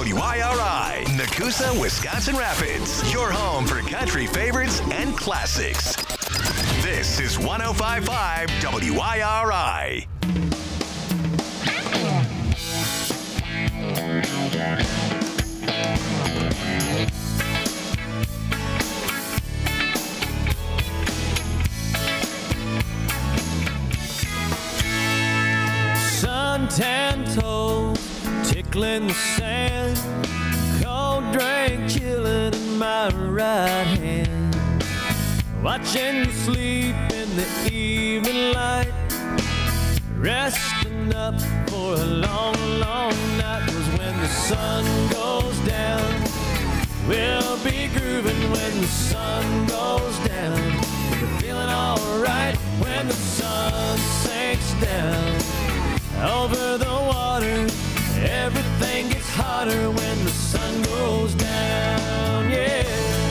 WIRI, Nakusa, Wisconsin Rapids. Your home for country favorites and classics. This is 105.5 WIRI. Suntan toes tickling the sand, cold drink chilling in my right hand, watching you sleep in the evening light, resting up for a long, long night. 'Cause when the sun goes down, we'll be grooving when the sun goes down. We're feeling alright when the sun sinks down. Over the water, everything gets hotter when the sun goes down, yeah.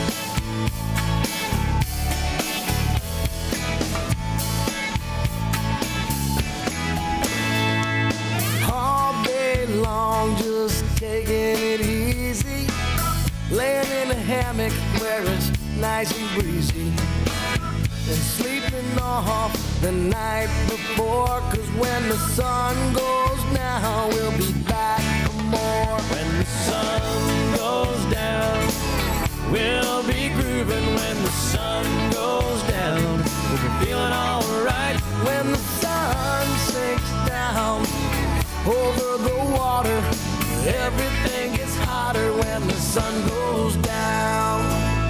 All day long, just taking it easy, laying in a hammock where it's nice and breezy, and sleeping off the night before. 'Cause when the sun goes down, we'll be back for more. When the sun goes down, we'll be grooving when the sun goes down. We'll be feeling alright When the sun sinks down over the water, everything gets hotter when the sun goes down.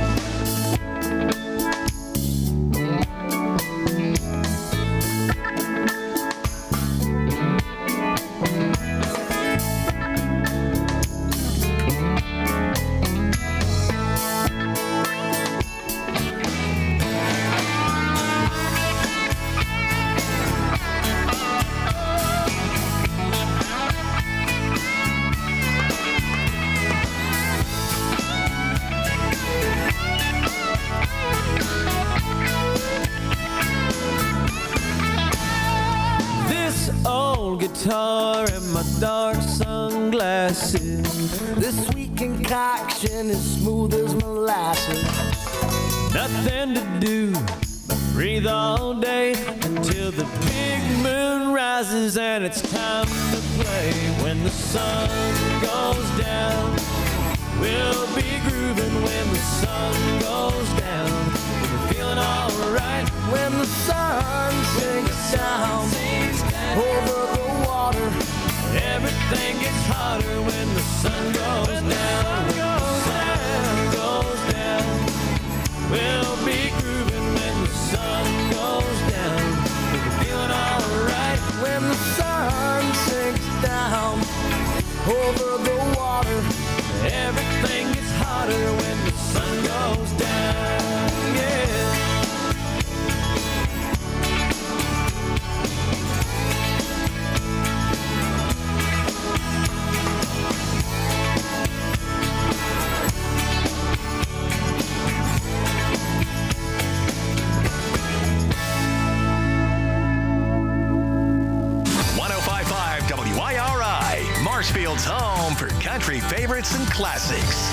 Guitar and my dark sunglasses. This sweet concoction is smooth as molasses. Nothing to do but breathe all day until the big moon rises and it's time to play. When the sun goes down, we'll be grooving when the sun goes down. We're feeling alright when the sun sinks down over the water. Everything gets hotter when the sun goes down. When the sun goes down, we'll be grooving when the sun goes down. We're feeling alright when the sun sinks down over the water. Everything gets hotter when the sun goes down, yeah. Marshfield's home for country favorites and classics.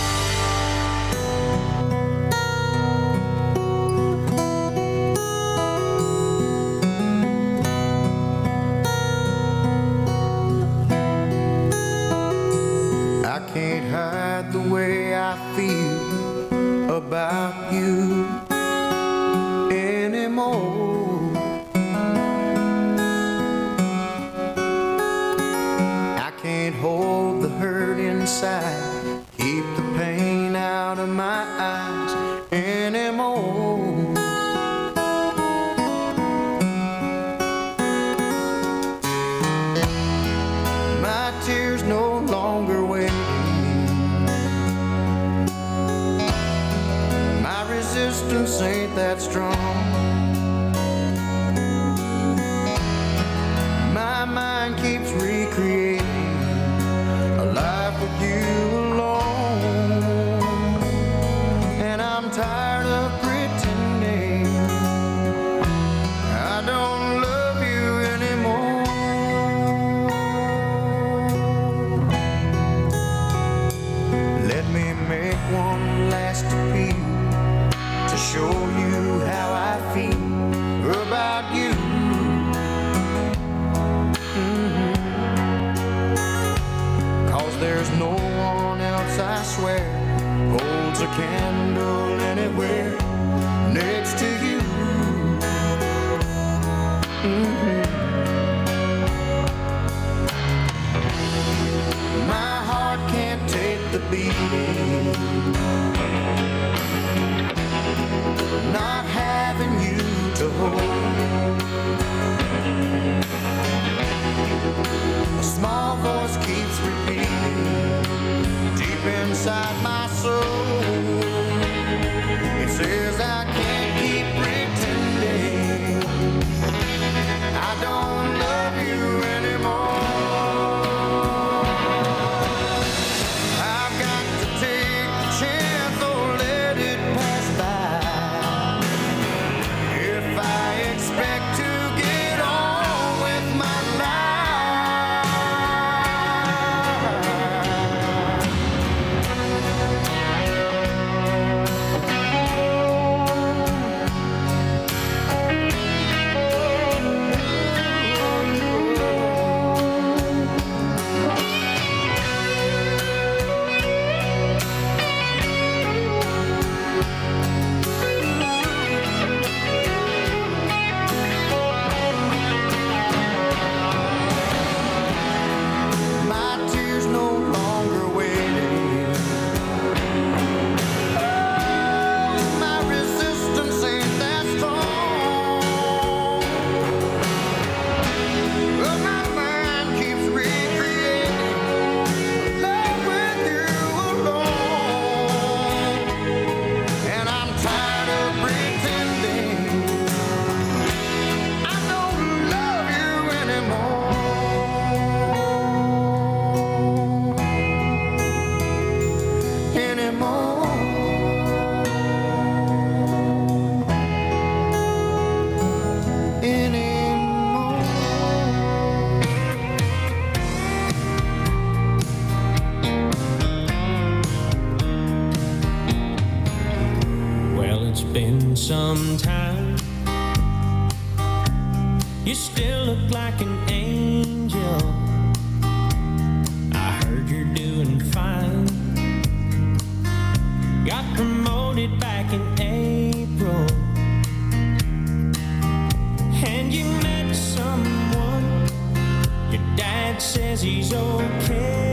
I can't hide the way I feel about you anymore. Can't hold the hurt inside, keep the pain out of my eyes anymore. My tears no longer waiting. My resistance ain't that strong. My mind keeps recreating a life with you alone, and I'm tired of pretending I don't love you anymore. one last appeal to show you how I feel about you. Cause there's no one else, I swear, holds a candle anywhere next to you. My heart can't take the beating, not having you to hold. A small voice keeps repeating deep inside my soul. It says I can't keep pretending I don't love you anymore. I've got to take the chance or let it pass by. If I expect to get on with my some time. You still look like an angel. I heard you're doing fine. Got promoted back in April, and you met someone. Your dad says he's okay.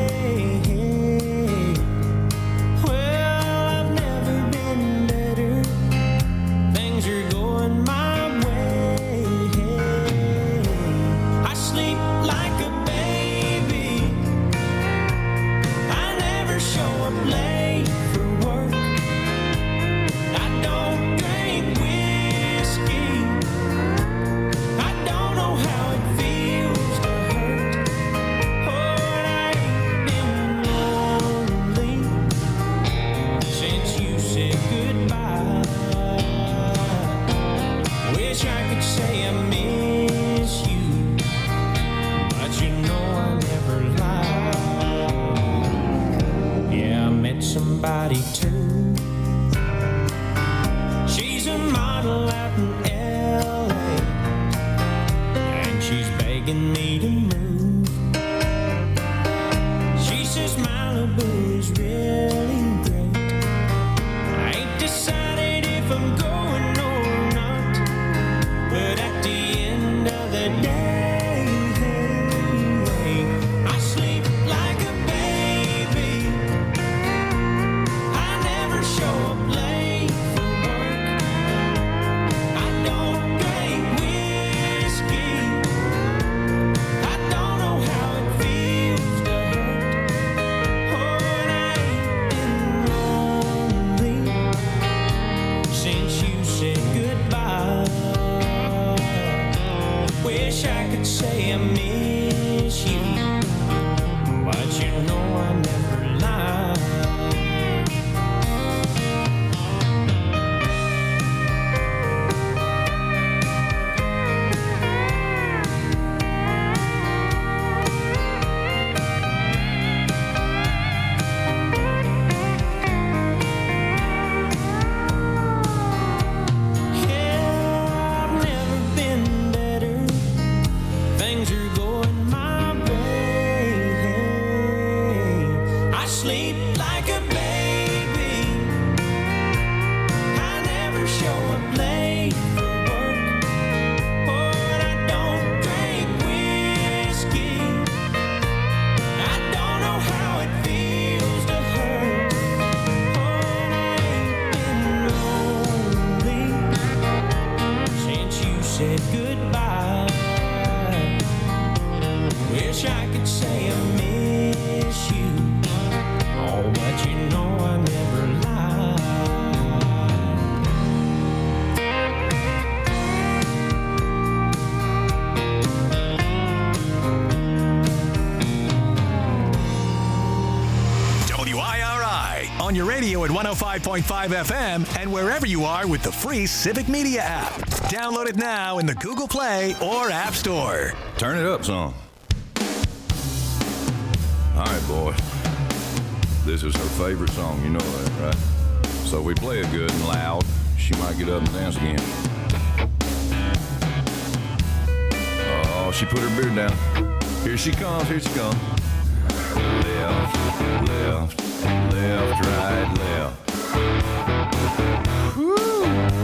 Somebody too. She's a model out in LA, and she's begging me to move. She says Malibu is really great. I ain't decided if I'm going or not, but at the end of the day, I sleep like a baby. I never show up late for work. I don't drink whiskey. I don't sleep like a baby. I never show up late for work, but I don't drink whiskey. I don't know how it feels to hurt, but I ain't been lonely since you said goodbye. Wish I could say I miss you, oh, but you know I never lied. WIRI on your radio at 105.5 FM and wherever you are with the free Civic Media app. Download it now in the Google Play or App Store. Turn it up some. All right, boy. This is her favorite song, you know that, right? So we play it good and loud. She might get up and dance again. Oh, she put her beard down. Here she comes, here she comes. Left, left, left, right, left. Woo!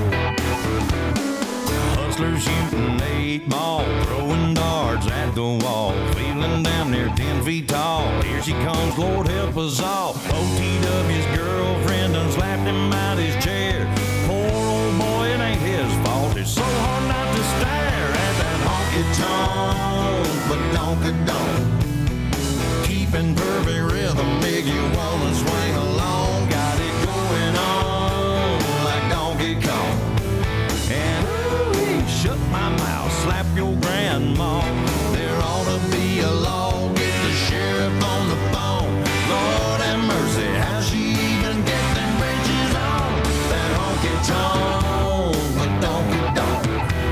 Hustlers shooting 8 ball, throwing darts at the wall, feeling damn near 10 feet tall. Here she comes, Lord help us all. OTW's girlfriend done slapped him out his chair. Poor old boy, it ain't his fault. It's so hard not to stare at that honky-tonk, but donk-a-donk. Keeping perfect rhythm, make you wanna swing along. Got it going on like Donkey Kong. And ooh, shut my mouth, slap your grandma. There ought to be a law, get the sheriff on the phone. Lord have mercy, how she even get them bridges on? That honky-tonk, but donk-a-donk.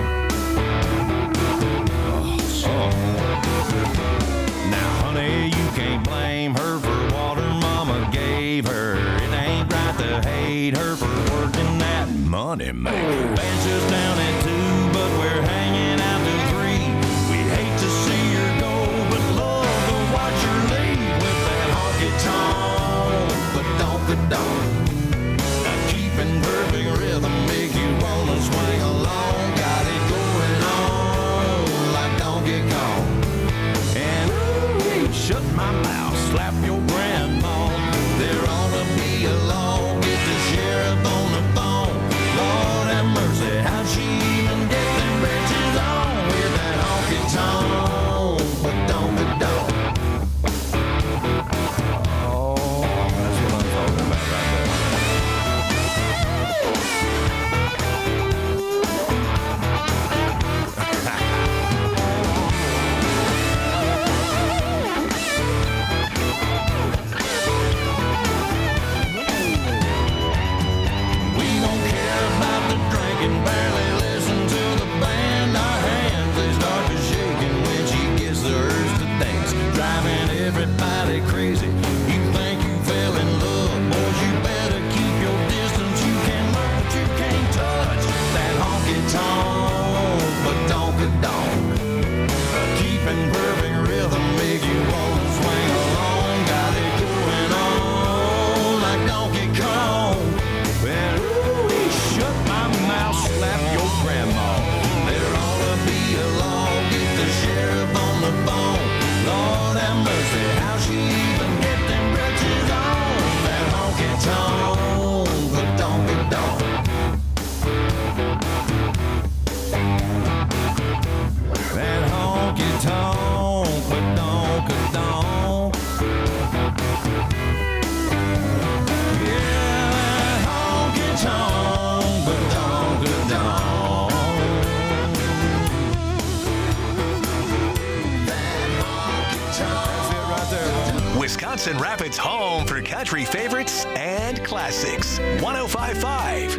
Now, honey, you can't blame her for what her mama gave her. It ain't right to hate her for working that money maker. Band's just down at 2, but we're hanging out till 3. We hate to see her go, but love to watch her leave with that honky-tonk, but donk-a-donk. Now, keeping perfect rhythm make you wanna swing along. Got it going on like Donkey Kong. And ooh, shut my mouth, slap your grandma. There ought to be a law, get the sheriff on the phone. Lord have mercy, how she even get them britches on with that honky-tonk, but donk-a-donk. Oh, that's what I'm talking about right there. We don't care about the drinking, barely listen to the band. Our hands, they start to shaking when she gets the urge to dance, driving everybody crazy. You think you fell in love, boys, you better keep your distance. You can look, but you can't touch that honky-tonk, but donk-a-donk. Keeping perfect rhythm make you wanna swing along. Got it going on like Donkey Kong. Well, ooh, shut my mouth, slap your grandma. There ought to be a law, get the sheriff on the phone. Lord have mercy, how she even get them britches on? That honky-tonk, but donk-a-donk. That honky-tonk, but donk-a-donk. Yeah, that honky-tonk, but donk-a-donk. That honky-tonk. That's it right there. Wisconsin Rapids' home for country favorites and classics. 105.5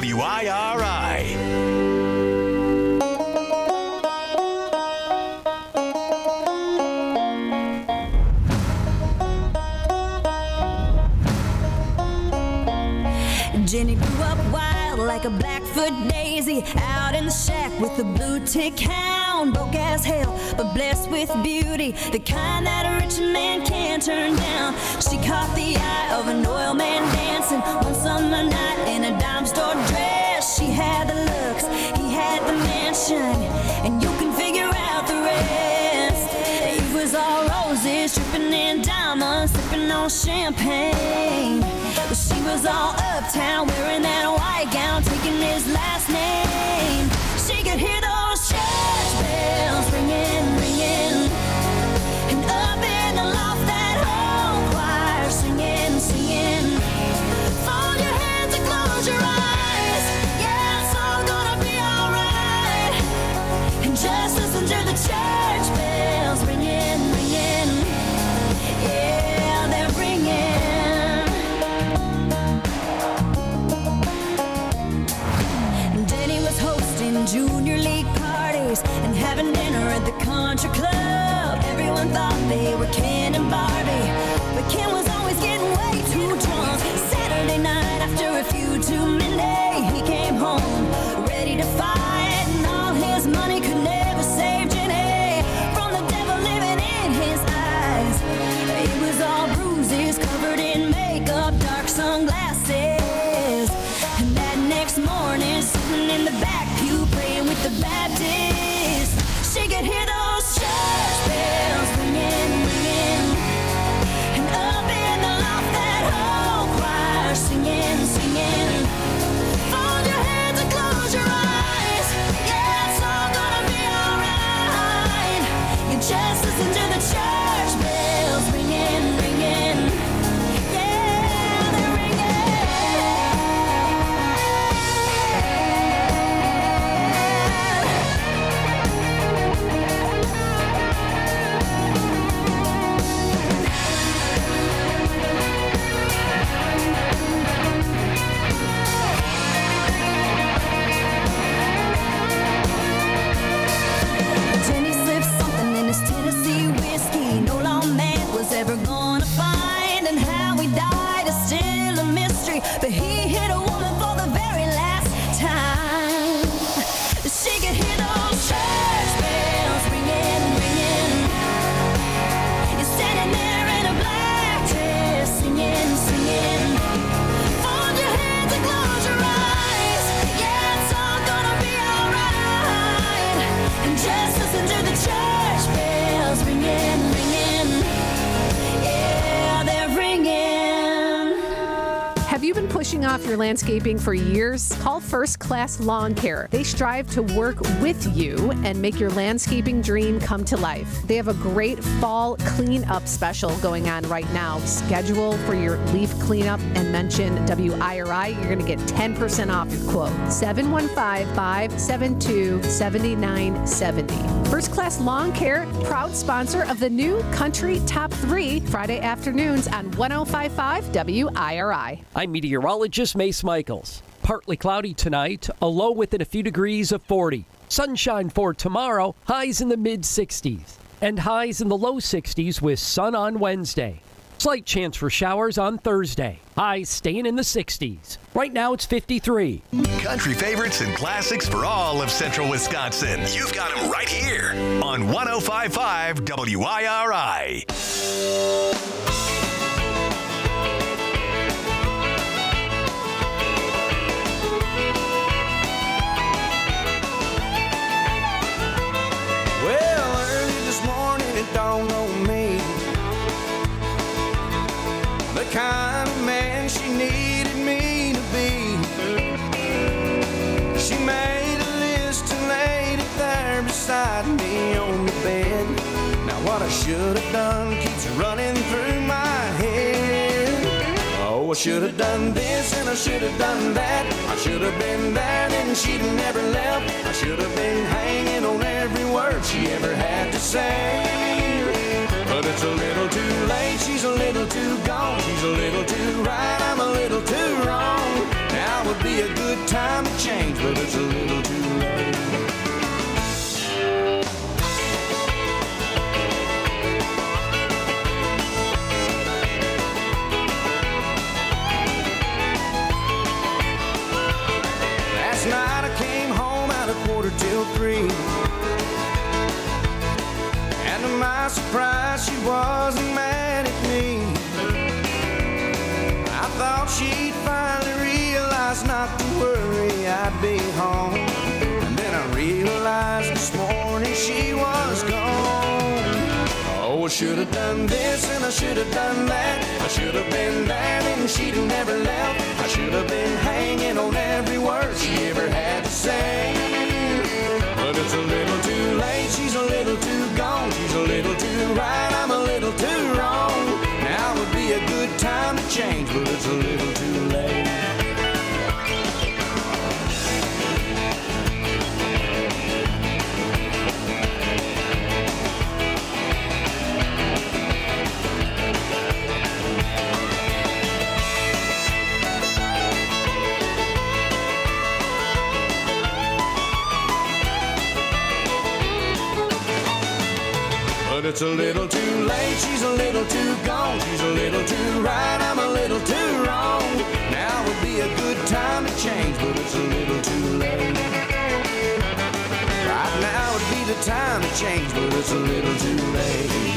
WIRI. Jenny grew up wild like a Blackfoot daisy, out in the shack with the blue tick hound. down, broke as hell, but blessed with beauty, the kind that a rich man can't turn down. She caught the eye of an oil man dancing one summer night in a dime store dress. She had the looks, he had the mansion, and you can figure out the rest. It was all roses, dripping in diamonds, sipping on champagne. But she was all uptown, wearing that white gown, taking his last name. She could hear those church bells ringing, ringing, and up in the loft that whole choir singing, singing. Fold your hands and close your eyes, yeah, it's all gonna be alright. And just listen to the church bells ringing, ringing, yeah, they're ringing. Danny was hosting junior league parties and having dinner at the country club. Everyone thought they were Ken and Barbie, but Ken was always getting way too drunk. Saturday night after a few to midday, he came home ready to fight, and all his money could never save Jenny from the devil living in his eyes. It was all bruises, covered in makeup, dark sunglasses. And that next morning, sitting in the back pew, praying with the Baptists, she could hear those church bells ringing, ringing, and up in the loft that whole choir singing, singing. Fold your hands and close your eyes, yeah, it's all gonna be alright. You just listen to the church bells ringing, ringing, yeah, they're ringing. Jenny slipped something in his Tennessee whiskey no lawman was ever gonna find, and how he died is still a mystery, but he hit a woman for the very last time. She could hear those church bells ringing, ringing. You're standing there in a black dress, singing, singing. Fold your hands and close your eyes, yeah, it's all gonna be alright. And just listen to the church bells ringing, ringing, yeah, they're ringing. Have you been pushing off your landscaping for years? Call First Class Lawn Care. They strive to work with you and make your landscaping dream come to life. They have a great fall cleanup special going on right now. Schedule for your leaf cleanup and mention WIRI. You're going to get 10% off your quote. 715-572-7970. First Class Lawn Care, proud sponsor of the new Country Top 3, Friday afternoons on 105.5 WIRI. I'm meteorologist Mace Michaels. Partly cloudy tonight, a low within a few degrees of 40. Sunshine for tomorrow, highs in the mid-60s. And highs in the low 60s with sun on Wednesday. Slight chance for showers on Thursday. Highs staying in the 60s. Right now it's 53. Country favorites and classics for all of Central Wisconsin. You've got them right here on 105.5 WIRI. Well, early this morning it dawned on me the kind of man she needed me to be. She made a list and laid it there beside me on the bed. Now what I should have done keeps running through my head. Oh, I should have done this and I should have done that. I should have been there, then she'd have never left. I should have been hanging on every word she ever had to say. But it's a little too late, she's a little too gone. She's a little too right, I'm a little too wrong. Now would be a good time to change, but it's a little too late. Last night I came home at 2:45. my surprise, she wasn't mad at me. I thought she'd finally realize not to worry, I'd be home. And then I realized this morning she was gone. Oh, I should have done this and I should have done that. I should have been there and she'd have never left. I should have been hanging on every word she ever had to say. But it's a little too late, she's a little too gone. She's a little too right, I'm a little too wrong. Now would be a good time to change, but it's a little too late. But it's a little too late, she's a little too gone. She's a little too right, I'm a little too wrong. Now would be a good time to change, but it's a little too late. Right now would be the time to change, but it's a little too late.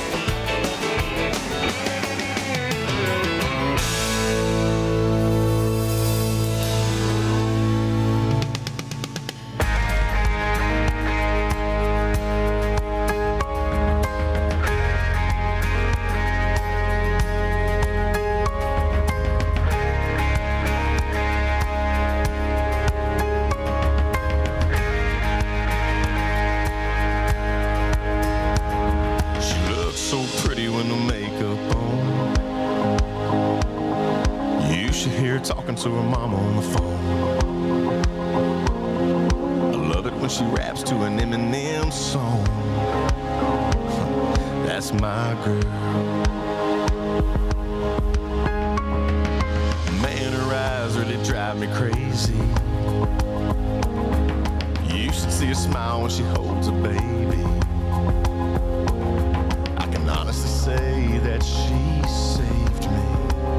Talking to her mama on the phone. I love it when she raps to an Eminem song. That's my girl. Man, her eyes really drive me crazy. You should see her smile when she holds a baby. I can honestly say that she saved me.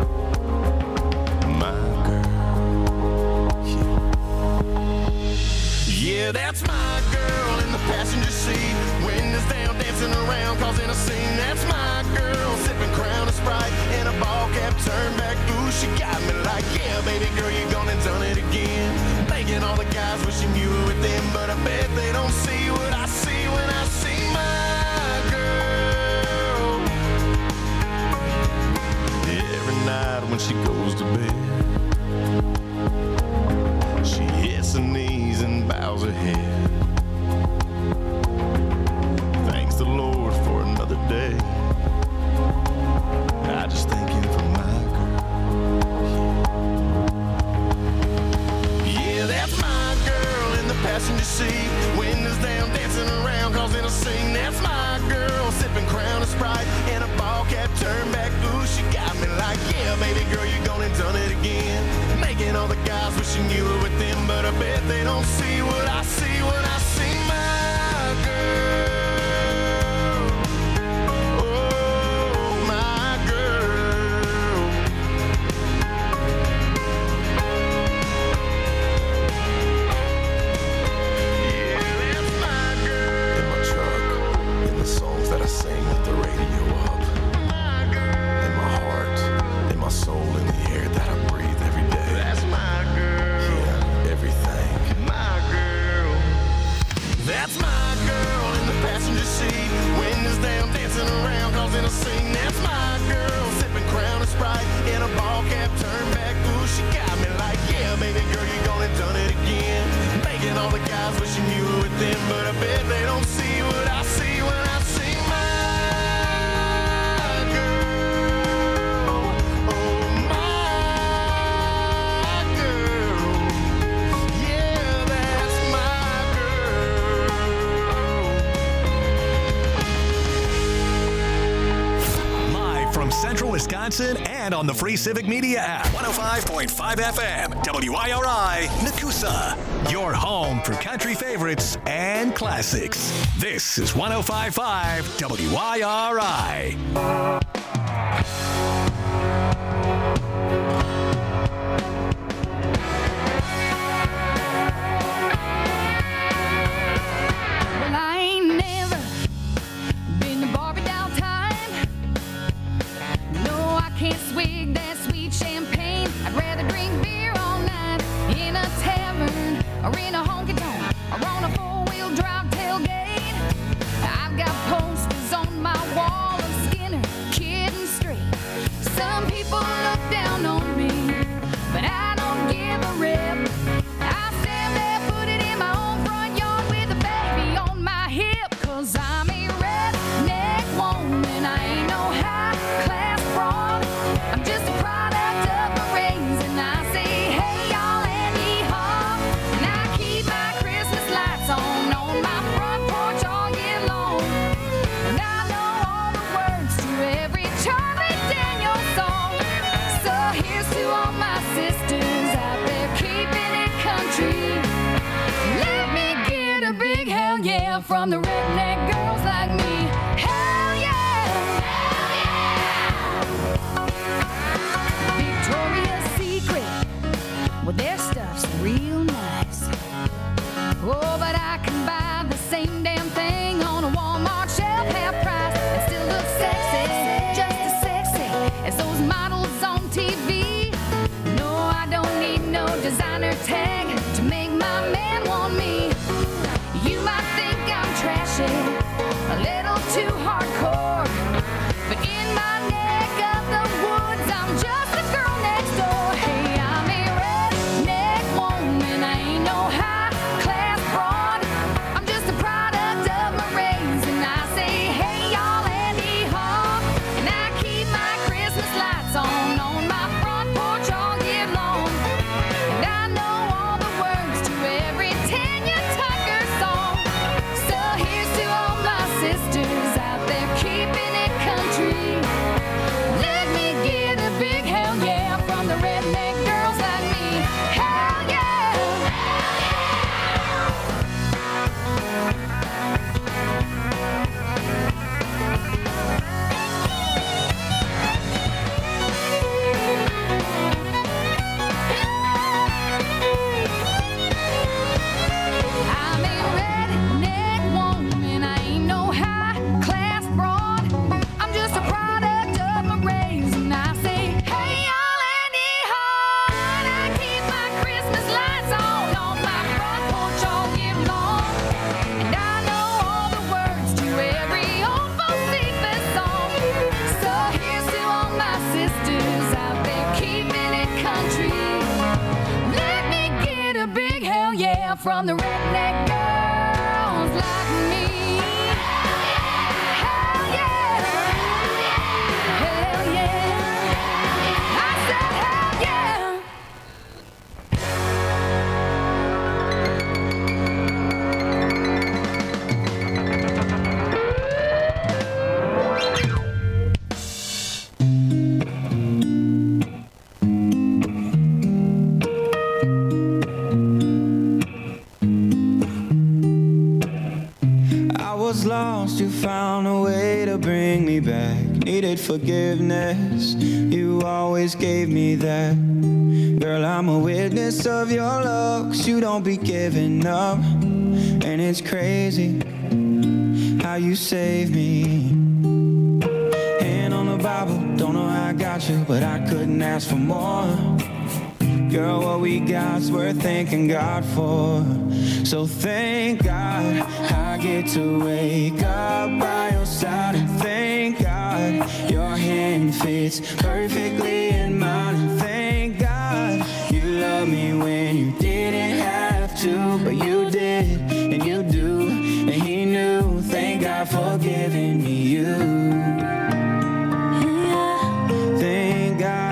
Yeah, that's my girl in the passenger seat. Windows down, dancing around, causing a scene. That's my girl, sipping Crown and Sprite in a ball cap, turned back. Ooh, she got me like, yeah, baby girl, you gone and done it again. Making all the guys wishing you were with them, but I bet they don't see what I see when I see my girl. Every night when she goes to bed, she hits her knees and bows her head. Thanks the Lord for another day. I just thank him for my girl. Yeah, that's my girl in the passenger seat. Windows down, dancing around, causing a scene. That's my girl, sipping Crown and Sprite in a ball cap, turned back. Ooh, she got me like, yeah, baby girl, you gone and done it again. Making all the guys wishing you were with them, but I bet they don't see what I see when I see my girl. Oh, my girl. Yeah, that's my girl. In my truck, in the songs that I sing with the radio up. My girl. In my heart, in my soul, in the air that I breathe every day. That's my girl. Yeah, everything. My girl. That's my girl in the passenger seat. Windows down, dancing around, causing a scene. That's my girl, sipping Crown and Sprite in a ball cap, turned back. Ooh, she got me like, yeah, baby girl, you gone and done it again. Making all the guys wishing you were with them, but I bet they don't see what I see when I see my girl. Oh, my girl. Yeah, that's my girl. Live from Central Wisconsin and on the free Civic Media app. 105.5 FM, WIRI, Nakusa. Your home for country favorites and classics. This is 105.5 WIRI. Well, I ain't never been the here's to all my sisters out there keeping it country. Let me get a big hell yeah from the redneck girls like me. Hell yeah! Victoria's Secret, well, their stuff's real nice. Oh, but I can buy the same damn thing on a Walmart shelf, half price, and still look sexy, just as sexy as those models on TV. No, I don't need no designer tag to make my man want me. You might think I'm trashy, a little too hardcore, but in my neck of the woods, I'm just a girl next door. Hey, I'm a redneck woman, I ain't no high-class broad. I'm just a product of my race, and I say, hey, y'all, and hee-haw. And I keep my Christmas lights on my front porch all year long. And I know all the words to every Tanya Tucker song. So here's to all my sisters out there keeping it country. Let me get a big hell yeah from the redneck girls like me. Hell yeah! I'm a redneck woman, I ain't no high-class broad. I'm just a product of my race, and I say, hey, y'all, and hee-haw. And I keep my Christmas lights on my front porch all year long. And I know all the words to every old Bocephus song. So here's to all my sisters out there keeping it country. Let me get a big hell yeah from the redneck girls like me. Hell yeah! Hell yeah! I said hell yeah! I was lost, you found a way to bring me back. Needed forgiveness, you always gave me that. Girl, I'm a witness of your love, 'cause you don't be giving up. And it's crazy how you saved me. Hand on the Bible, don't know how I got you, but I couldn't ask for more. Girl, what we got's worth thanking God for. So thank God I get to wake up by your side. And thank God your hand fits perfectly in mine. And thank God you love me when you didn't have to, but you did and you do, and he knew. Thank God for giving me you. Thank God.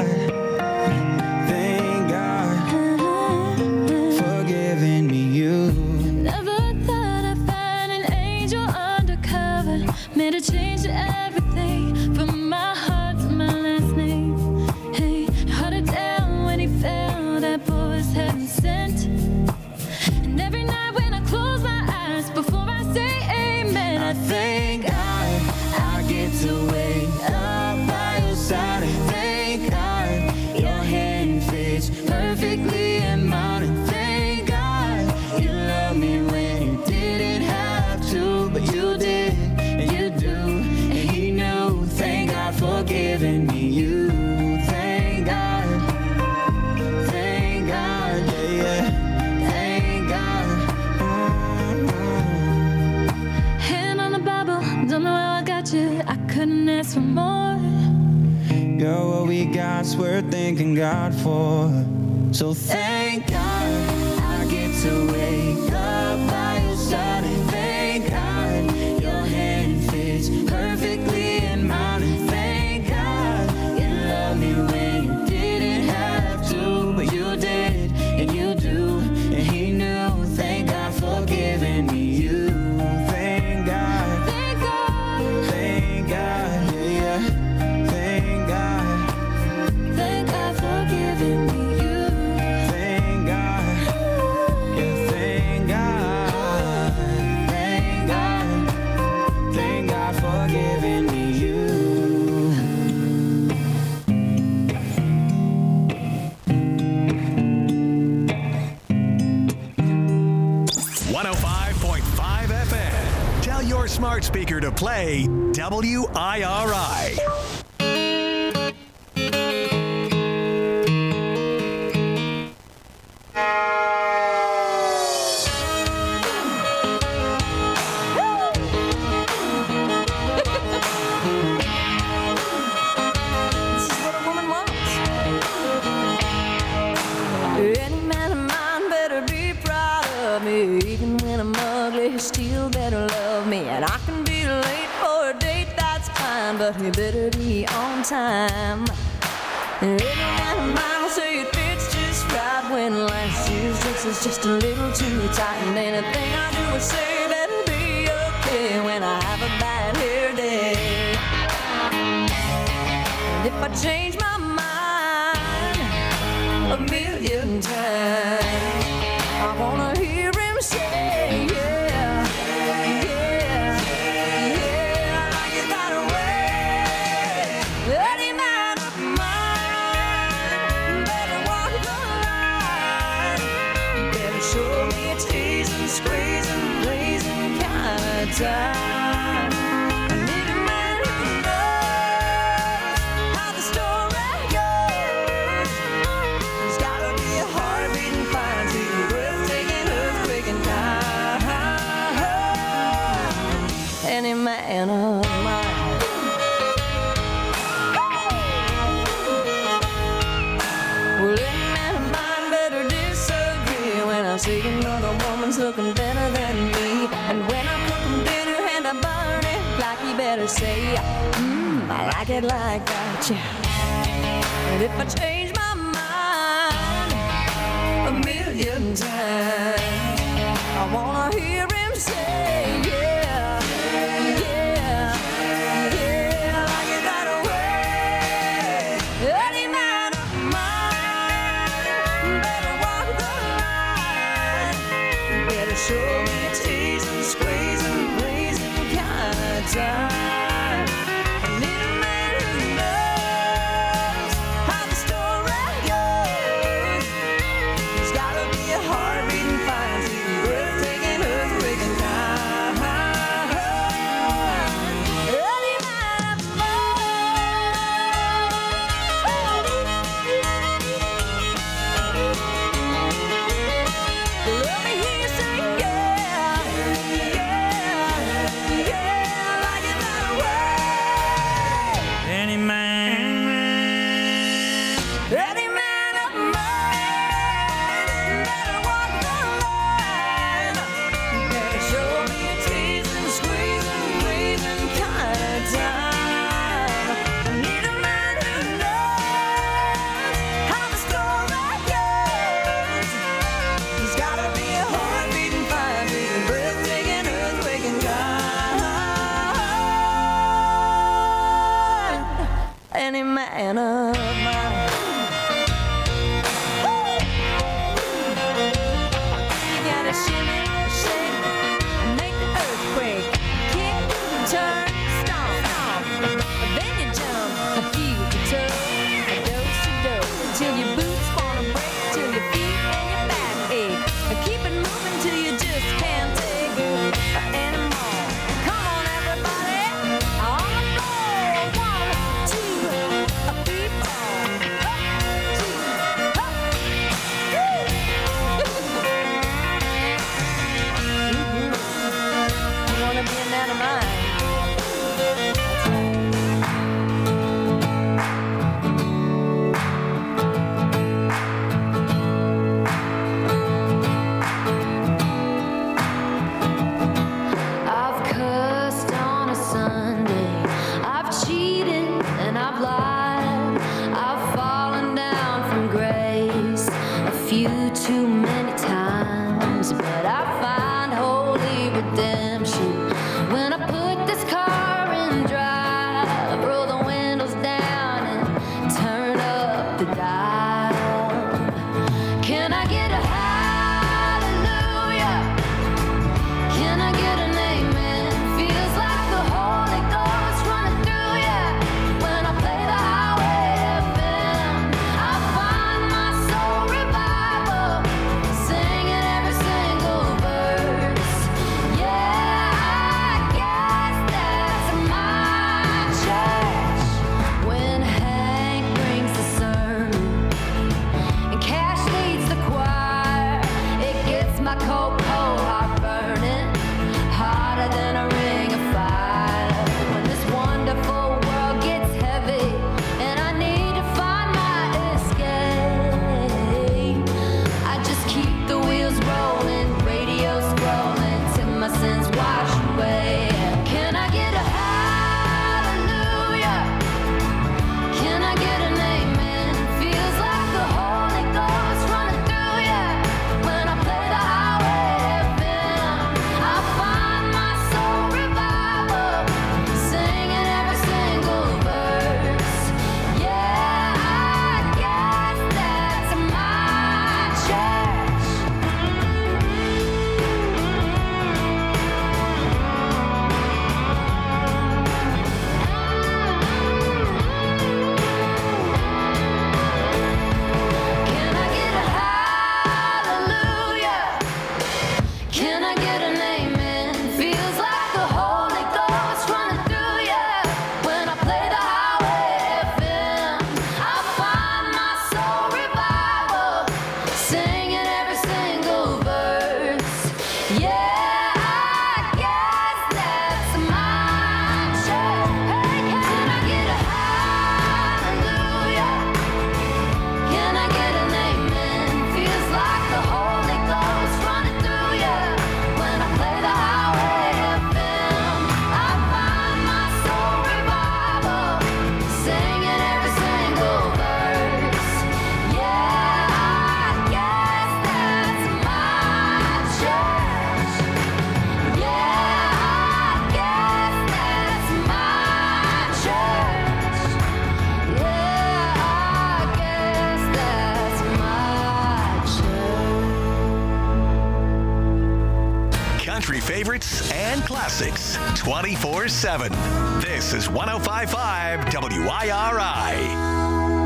Made a change to everything, from my heart to my last name. Hey, held it down when he fell, that boy was heaven sent. And every night when I close my eyes, before I say amen, I thank God I get to wake up by your side. And thank God your hand fits perfectly in mine. And thank God you love me when you didn't have to, but you did. For giving me you. Thank God, yeah, yeah. Thank God. Hand on the Bible, don't know how I got you, I couldn't ask for more. Girl, what we got's worth thanking God for. So thank God I get to wake up by your side. And thank God your hand fits perfectly in mine. And thank God you love me when you didn't have to, but you did and you do, and he knew. Thank God for giving me you. Thank God. Thank God. Thank God, yeah, yeah. Thank God. Thank God for smart speaker to play WIRI. Even when I'm ugly, he still better love me. And I can be late for a date, that's fine, but he better be on time. And every man of mine will say it fits just right when last year's dress is just a little too tight. And anything I do or say better be okay when I have a bad hair day. And if I change my mind a million times, I wanna hear him say, yeah, yeah, yeah, like you got away. Any man of mine better walk the line. Better show me a teasing, squeezing, blazing kind of time. I need a man who knows how the story goes. There's gotta be a heart beating fine to you. Any man of mine. Well, any man of mine better disagree when I see another woman's looking better than me. And when I cook him dinner and I burn it, like he better say, I like it like that, yeah. And if I change my mind a million times, I wanna hear him say, yeah. Show me a teasing, squeezing, blazing kind of time. I need a man who knows how the story goes. There's gotta be a heart beating fine to be worth taking favorites and classics 24/7. This is 105.5 WIRI.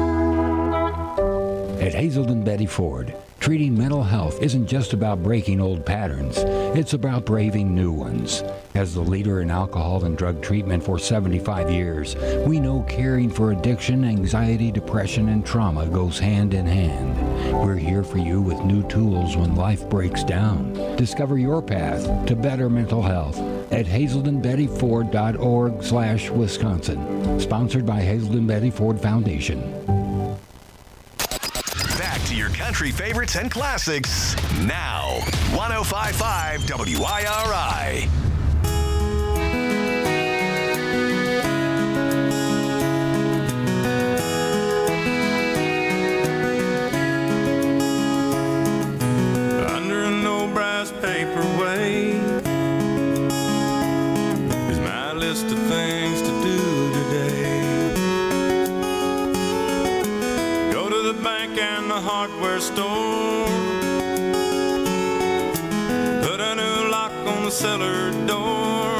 At Hazelden Betty Ford, treating mental health isn't just about breaking old patterns. It's about braving new ones. As the leader in alcohol and drug treatment for 75 years, we know caring for addiction, anxiety, depression, and trauma goes hand in hand. We're here for you with new tools when life breaks down. Discover your path to better mental health at hazeldenbettyford.org/Wisconsin. Sponsored by Hazelden Betty Ford Foundation. Back to your country favorites and classics now. 105.5 WIRI. Under an old brass paperweight is my list of things to do today. Go to the bank and the hardware store, put a new lock on the cellar door.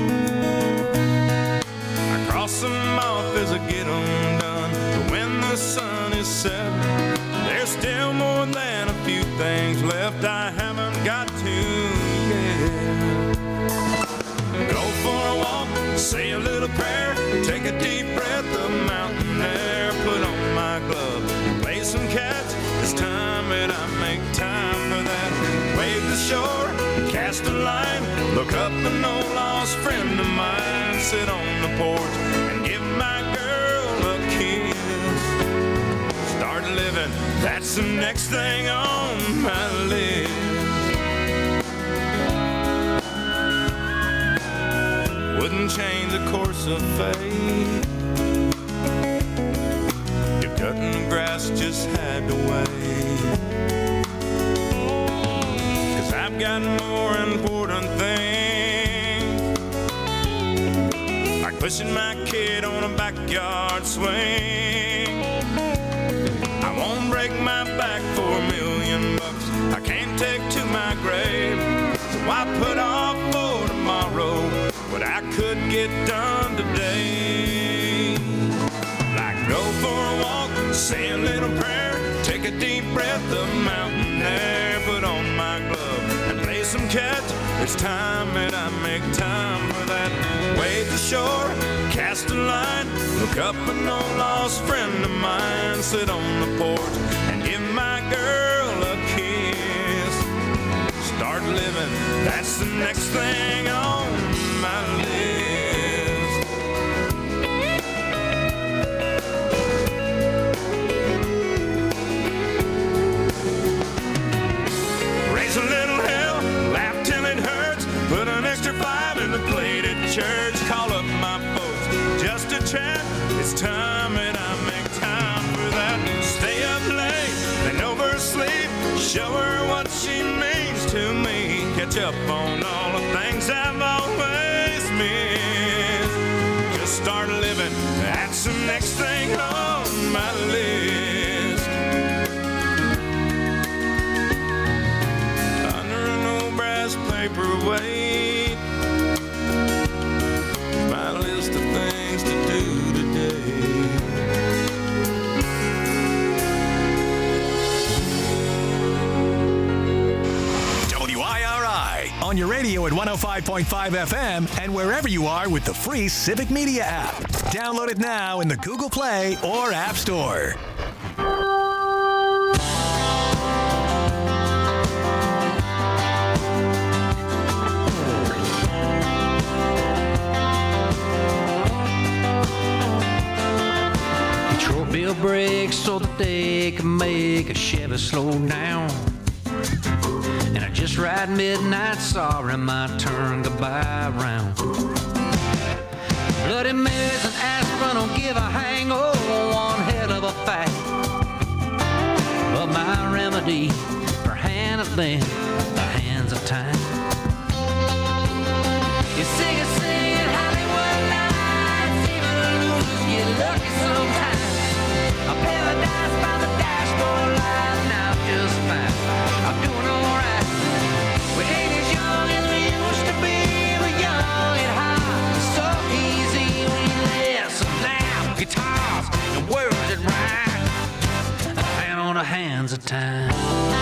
I cross them off as I get them done, but when the sun is set, there's still more than a few things left I haven't got to yet. Go for a walk, say a little prayer, take a deep breath of mountain air, put on my glove, play some catch. It's time that I make time for that. Wave the shore, cast a line, look up an old lost friend of mine, sit on the porch and give my girl a kiss. Start living, that's the next thing on my list. Wouldn't change the course of fate if cutting the grass just had to wait. 'Cause I've got more important things, like pushing my kid on a backyard swing. I won't break my back for $1,000,000 I can't take to my grave. So I put off for tomorrow what I could get done today. Like go for a walk, say a little prayer, take a deep breath of mountain air, put on my glove and play some catch. It's time that I make time for that. Wave the shore, cast a line, look up an old lost friend of mine, sit on the porch and give my girl a kiss. Start living, that's the next thing on my list. Raise a little hell, laugh till it hurts, put an extra 5 in the plate at church, call up my folks just to chat. It's time that I make time for that. Stay up late and oversleep, show her what she means to me, catch up on all the things I've always missed. Just start living, that's the next thing on my list. Under an old brass paperweight, my list of things to do today. WIRI on your radio at 105.5 FM and wherever you are with the free Civic Media app. Download it now in the Google Play or App Store. Short bill brakes so that they can make a Chevy slow down. And I just ride midnight, sorry my turn goodbye round. Bloody Marys and aspirin don't give a hang, oh, one hell of a fact. But my remedy for handling the hands of time. You sing it, Hollywood nights, even the losers get lucky sometimes. A paradise by the dashboard light, now just fine. I'm doing alright. We ain't as young as we used to be. the hands of time.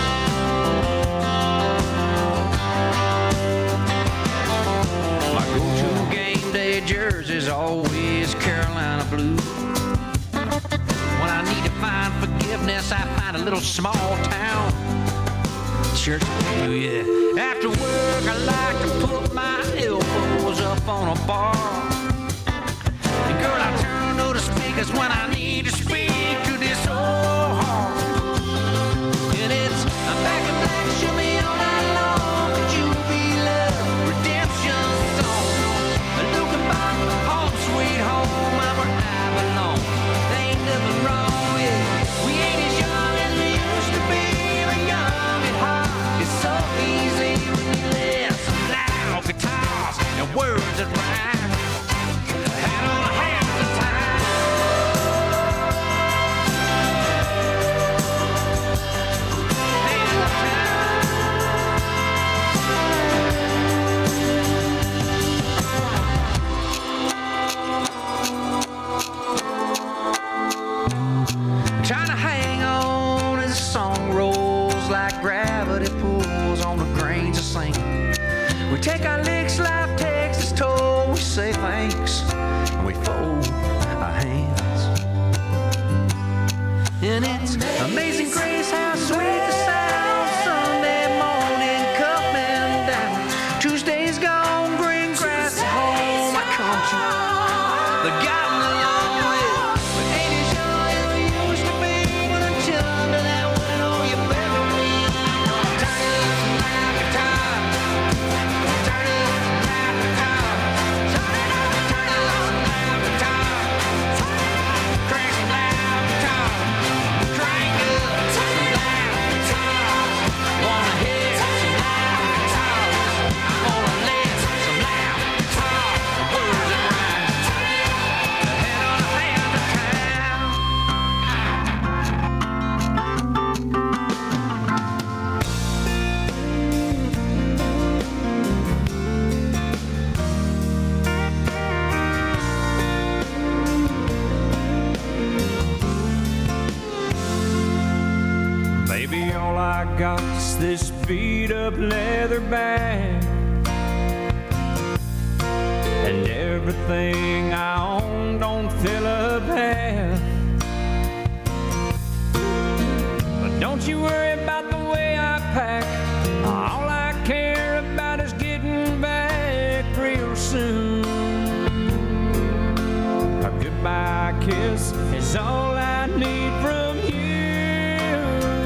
My go-to game day jersey's always Carolina blue. When I need to find forgiveness, I find a little small town church blue, yeah. After work, I like to put my elbows up on a bar. And girl, I turn to the speakers when I need to speak to this old heart. And it's a back in black, show me all night long. Could you be love, redemption song? Looking back, home sweet home, I'm where I belong. There ain't nothing wrong, yeah. We ain't as young as we used to be, but young at heart. It's so easy when you listen loud guitars and words that rhyme. Hand on the hands of time. Hands of time. Trying to hang on as the song rolls like gravity pulls on the grains of sand. We take our licks, life takes its toll. We say thanks and we fold our hands. And it's amazing grace how sweet the sound. Sunday morning coming down. Tuesday's gone, green grass at home. I country, the gotten along with. But ain't as young as we used to be. But until under that window, you better leave. Turn it up some loud guitar. Turn it up some loud guitar. Turn it up some loud guitar. Crank some loud guitar. Crank up some loud guitar. Wanna hear some loud guitar. I wanna listen some loud guitar. Words that rhyme. The head on the hand of time. Baby, all I got is this beat up leather bag, and everything I own don't fill up half. But don't you worry about the way I pack. All I care about is getting back real soon. A goodbye kiss is all I need from you.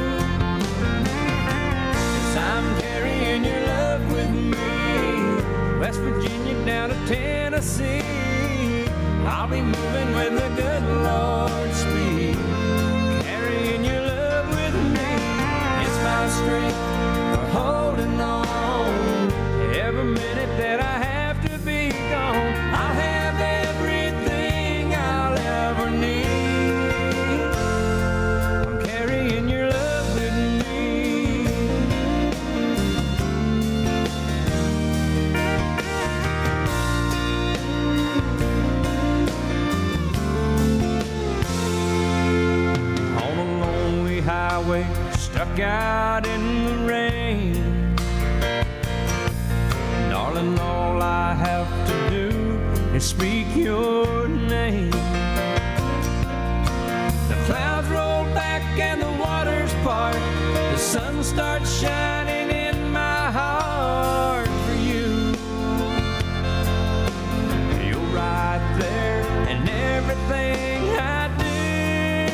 'Cause I'm carrying your love with me, West Virginia down to Tennessee. I'll be moving with the good Lord's speed. Carrying your love with me, it's my strength for holding on. Every minute that I have to be gone, I'll have everything I'll ever need. I'm carrying your love with me. On a lonely highway, stuck out in the rain. Darling, all I have to do is speak your name. The clouds roll back and the waters part. The sun starts shining in my heart for you. You're right there in everything I do.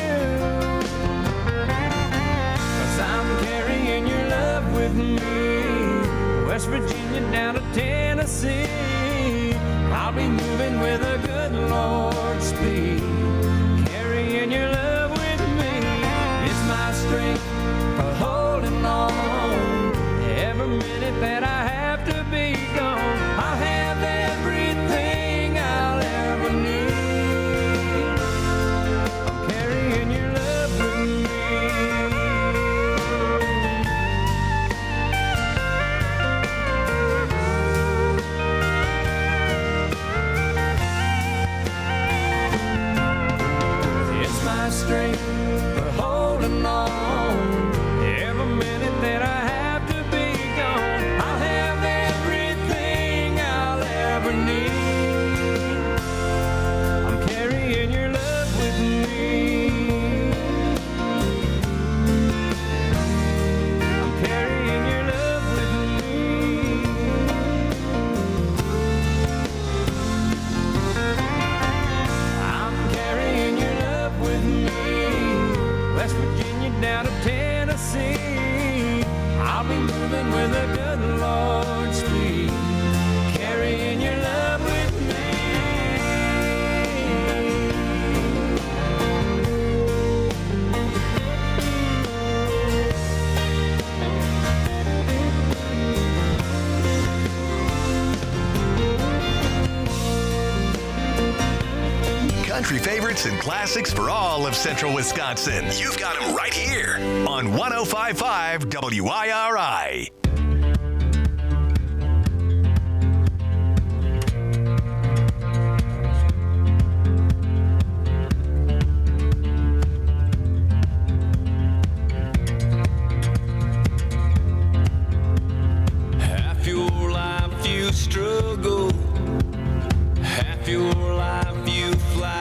'Cause I'm carrying your love with me, West Virginia down to Tennessee. I'll be moving with a good Lord's speed. Carrying your love with me, it's my strength for holding on. Every minute that I have to be gone, I'll have everything I'll ever need. I'm carrying your love with me. down to Tennessee. I'll be moving with a good Lord's speed, carrying your love with me. Country favorites and classics for all of Central Wisconsin. You've got them right here on 105.5 WIRI. Half your life you struggle, half your life you fly,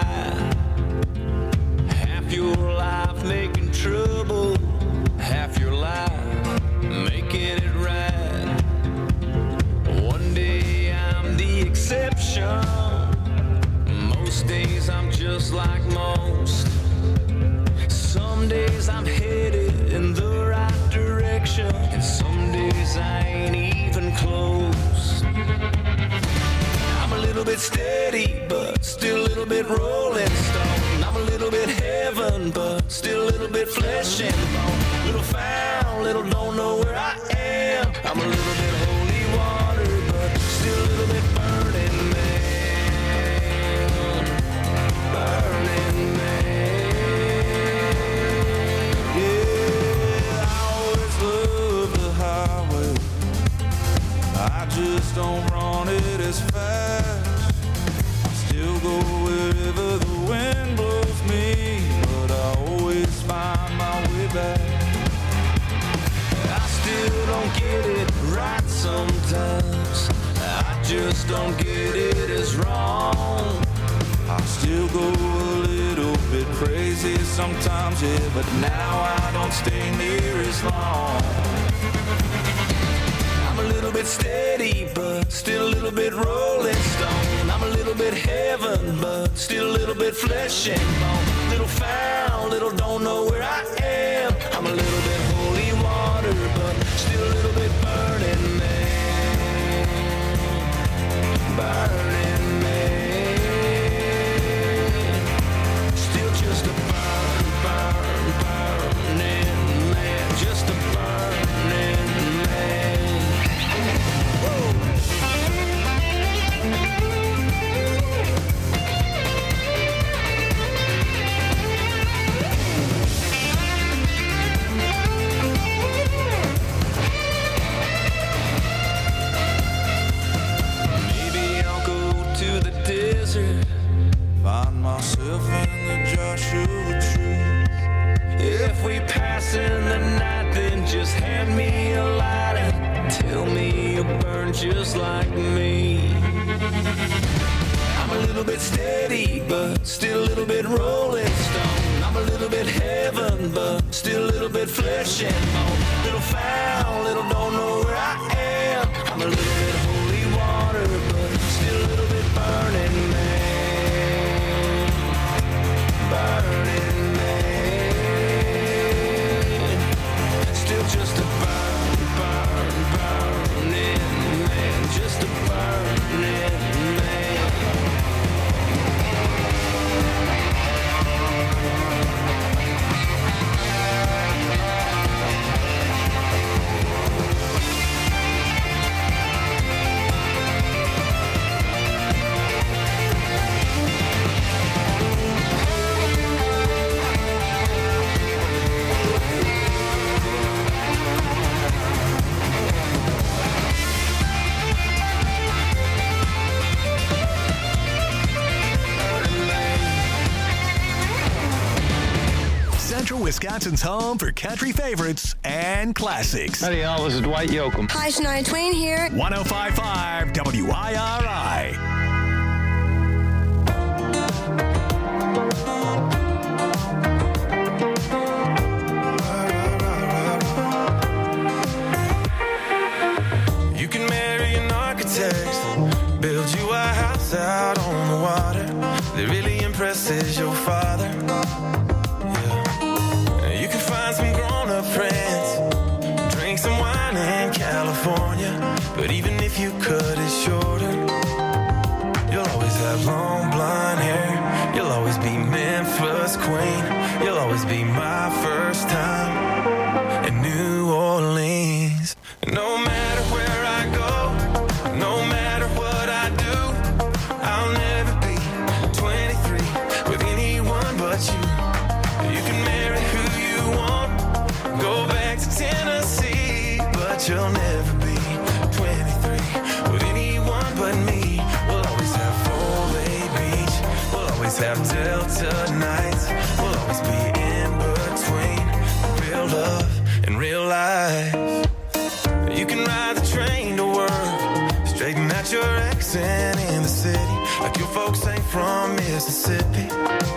half your life making trouble, half your life making it right. One day I'm the exception, most days I'm just like most. Some days I'm headed in the right direction, and some days I ain't even close. I'm a little bit steady, but still a little bit rolling stone. I'm a little bit heaven, but still a little bit flesh and bone. Little found, little don't know where I am. I'm a little bit holy water, but still a little bit burning man. Burning man. Yeah, I always love the highway. I just don't run it as fast. I still go wherever the wind blows me, but I always find my way back. I still don't get it right sometimes. I just don't get it as wrong. I still go a little bit crazy sometimes, yeah, but now I don't stay near as long. I'm a little bit steady, but still a little bit rolling stone. I'm a little bit heaven, but still a little bit flesh and bone. Little found, little don't know where I am. I'm a little bit holy water, but still a little bit burning man. Burning man. Still just a burning man. Just a burning man. Maybe I'll go to the desert, find myself in the Joshua tree. If we pass in the night, then just hand me a lighter. Tell me you'll burn just like me. I'm a little bit steady, but still a little bit rolling stone. I'm a little bit heaven, but still a little bit flesh and bone. Little found, little don't know where I am. I'm a little bit holy water, but still a little bit burning man. Burning man. Still just a burning man. Just a burning man. Central Wisconsin's home for country favorites and classics. Howdy, y'all. This is Dwight Yoakam. Hi, Shania Twain here. 105.5 WIRI. You can marry an architect, build you a house out on the water that really impresses your father. Yeah. You can find some you'll never be 23 with anyone but me. We'll always have Foley Beach, we'll always have Delta nights, we'll always be in between real love and real life. You can ride the train to work, straighten out your accent in the city, like your folks ain't from Mississippi.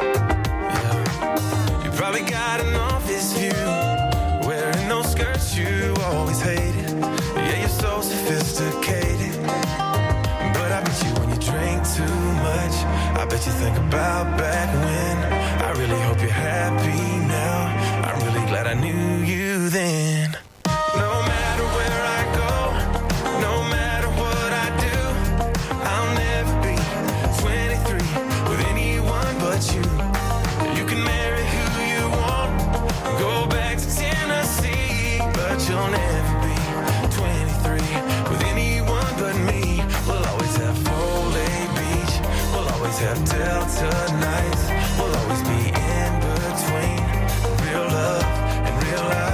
Yeah. You probably got an office view, wearing those skirts you always hated. Yeah, you're so sophisticated, but I bet you when you drink too much, I bet you think about back when. I really hope you're happy now, I'm really glad I knew you then. No matter where I go, no matter what I do, I'll never be 23 with anyone but you. You can marry who you want, go back to Tennessee, but you'll never be 23 with anyone but me. We'll always have Foley Beach, we'll always have Delta nights, we'll always be in between real love and real life.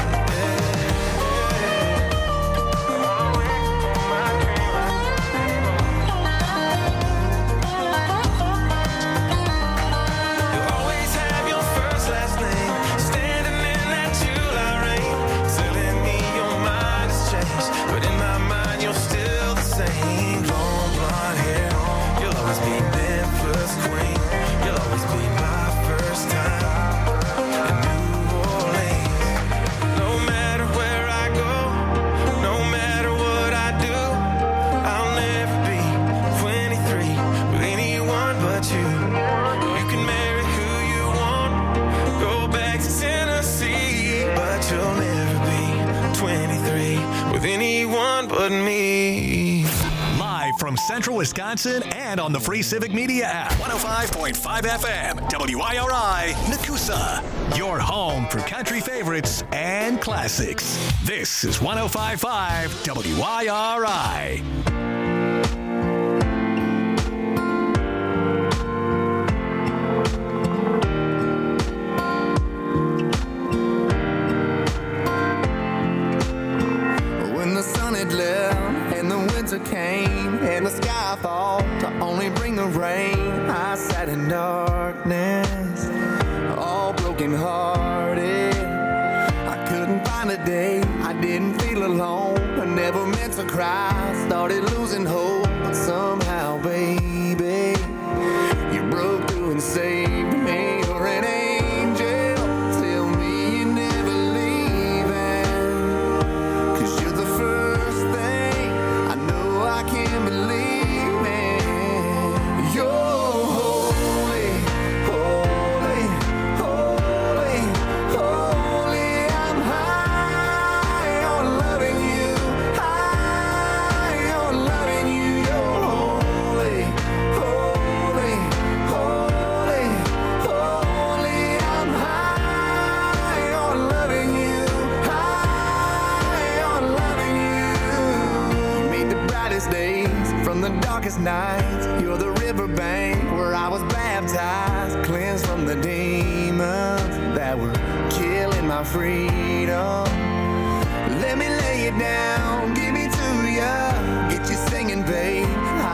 Anyone but me. Live from Central Wisconsin and on the Free Civic Media app. 105.5 FM, WIRI, Nakusa. Your home for country favorites and classics. This is 105.5 WIRI. Came and the sky thought to only bring the rain. I sat in darkness, all broken hearted. I couldn't find a day I didn't feel alone. I never meant to cry, started losing hope, but somehow, baby, you broke through and saved me. You're an angel, tell me you're never leaving, 'cause you're the first thing I can't believe it. You're holy, holy, holy, holy. I'm high on loving you, high on loving you. You're holy, holy, holy, holy. I'm high on loving you, high on loving you. You made the brightest days from the darkest nights. You're the riverbank where I was baptized, cleansed from the demons that were killing my freedom. Let me lay it down, give me to ya, get you singing, babe.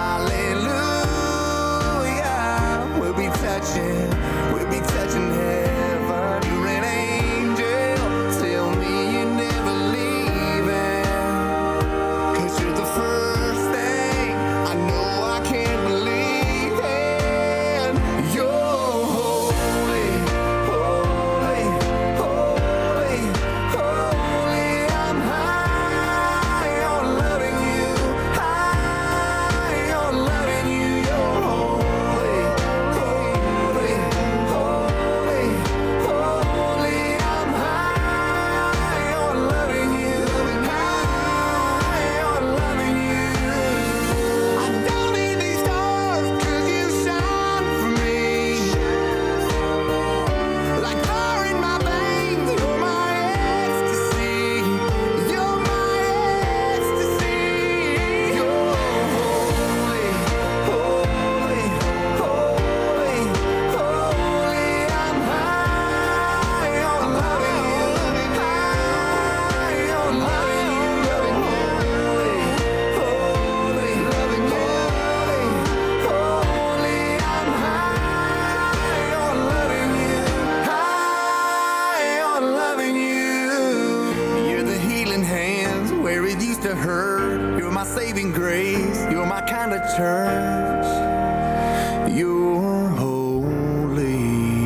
Hallelujah. We'll be touching heaven. You're an angel, tell me you're never leaving, 'cause you're the first thing I know I can't believe in. You're holy, holy, holy, holy. I'm high it used to hurt. You're my saving grace. You're my kind of church. You're holy.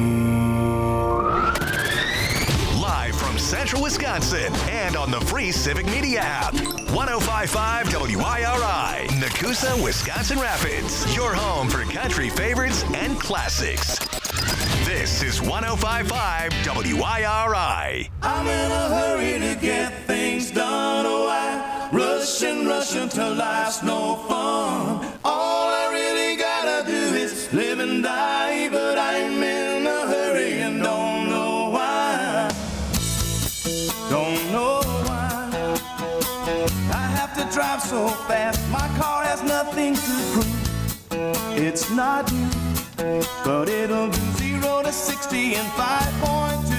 Live from Central Wisconsin and on the free Civic Media app. 105.5 WIRI, Nakusa, Wisconsin Rapids. Your home for country favorites and classics. This is 105.5 WIRI. I'm in a hurry to get things done. Oh, I rush until life's no fun. All I really gotta do is live and die, but I'm in a hurry and don't know why. Don't know why. I have to drive so fast. My car has nothing to prove. It's not you, but it'll do 0 to 60 in 5.2.